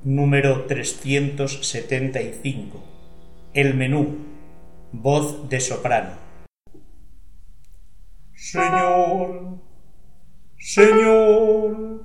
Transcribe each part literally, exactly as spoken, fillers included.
Número trescientos setenta y cinco. El menú. Voz de soprano. Señor, Señor,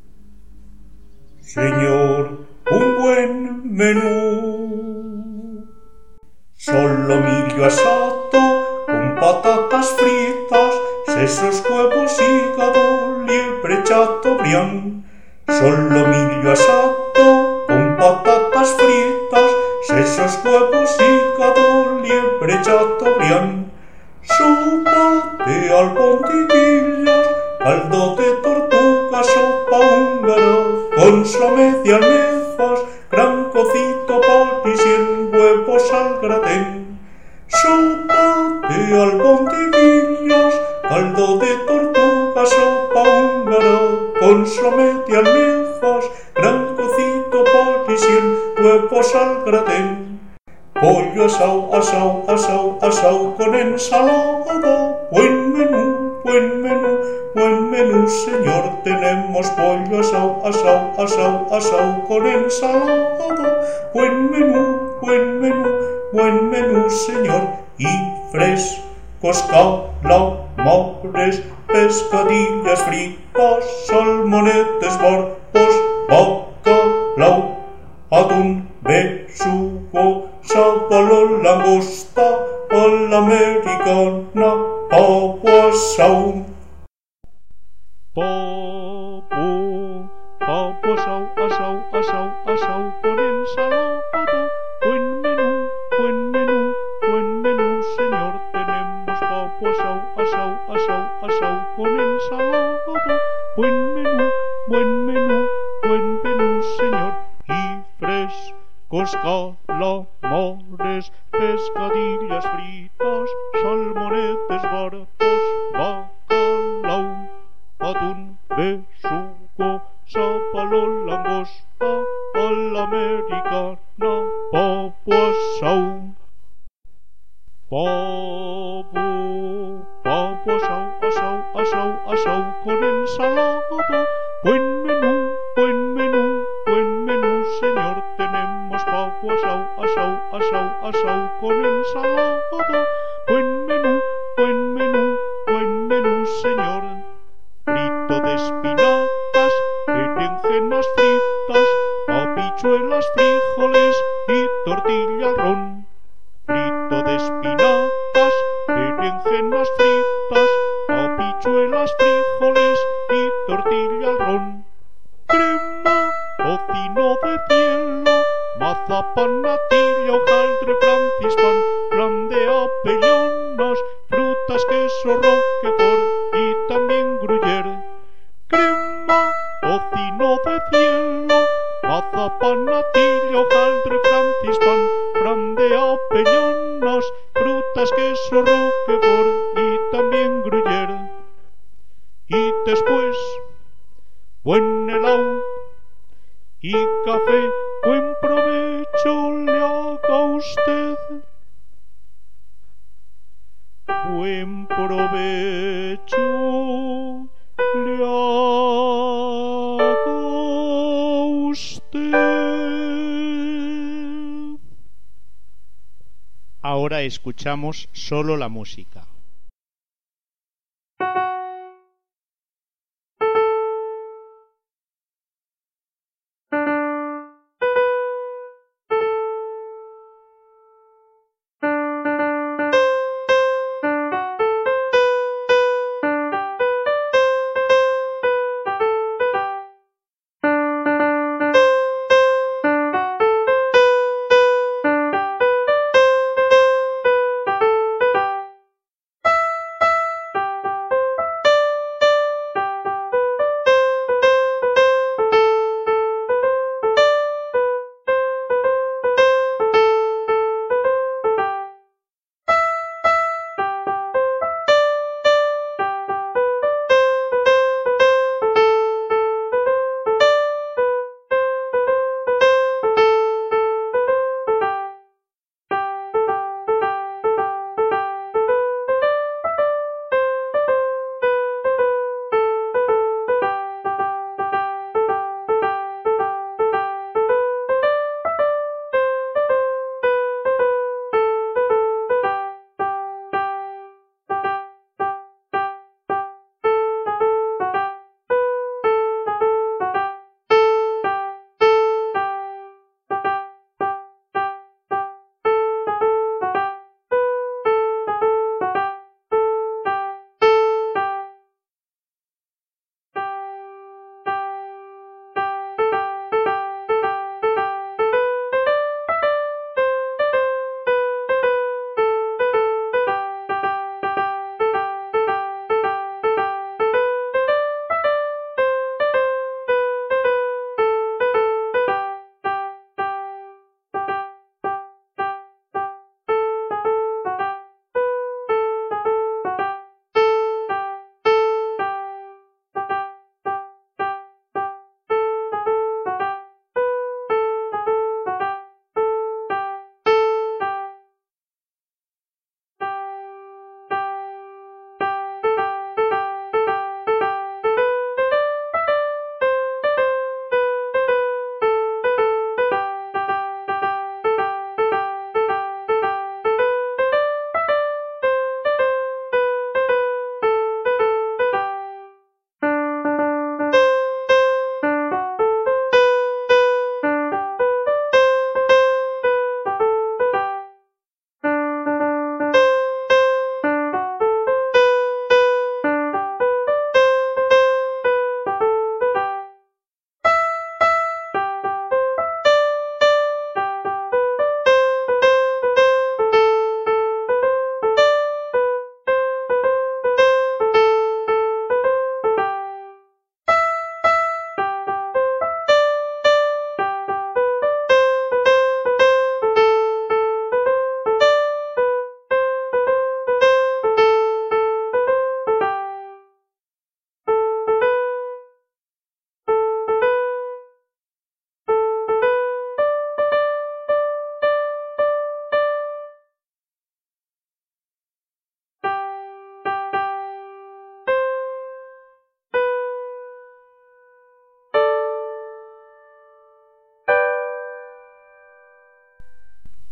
Señor, un buen menú. Solomillo asado con patatas fritas, sesos, huevos, hígado, liebre, chateaubriand. Solomillo asado con patatas fritas, sesos, huevos, hígado, liebre, chateaubriand. Sopa de albondiguillas, caldo de tortuga, sopa húngara, consomé de almejas, gran cocido parisien, huevos al gratén. Sopa de albondiguillas, caldo de tortuga, sopa húngara, consomé de almejas, gran cocido parisien, huevos al gratén. Pollo asau, asau, asau, asau con ensalada. Buen menú, buen menú, buen menú, señor. Tenemos pollo asau, asau, asau, asau con ensalada. Buen menú, buen menú, buen menú, señor. Y frescos calamares, pescadillas fritas, salmonetes, barbos, bacalao, atún, besugo, sábalo, langosta, a la americana, pavo asau. Pavo, pavo asau, asau, asau, asau con ensalada. Buen menú, buen menú, buen menú, señor. Tenemos pavo asau, asau, asau, asau con ensalada. Buen menú, buen menú, buen menú, señor. Y frescos calamares, pescadillas fritas, salmonetes, barbos, bacalao, atún, besugo, sábalo, langosta, a la americana, pavo asau. Pavo, pavo asau, asau, asau, asau con ensalada. Buen menú, buen menú, buen menú, señor. Tenemos pavo asau, asau, asau, asau con ensalada. Buen menú, buen menú, buen menú, señor. Frito de espinacas, berenjenas fritas, habichuelas, frijoles y tortilla al ron. Frito de espinacas, berenjenas fritas, habichuelas, frijoles y tortilla al ron. Crema, tocino de cielo, mazapán, natilla, hojaldre, francispan, flan de avellanas, frutas, queso, roquefort y también gruyère. Crema, tocino de cielo, mazapán, natilla, hojaldre, francispan, flan de avellanas, frutas, queso, roquefort y también gruyère. Y después, buen helado y café, buen provecho le haga usted. Buen provecho le haga usted. Ahora escuchamos solo la música.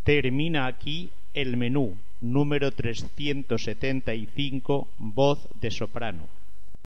Termina aquí el menú número trescientos setenta y cinco, voz de soprano.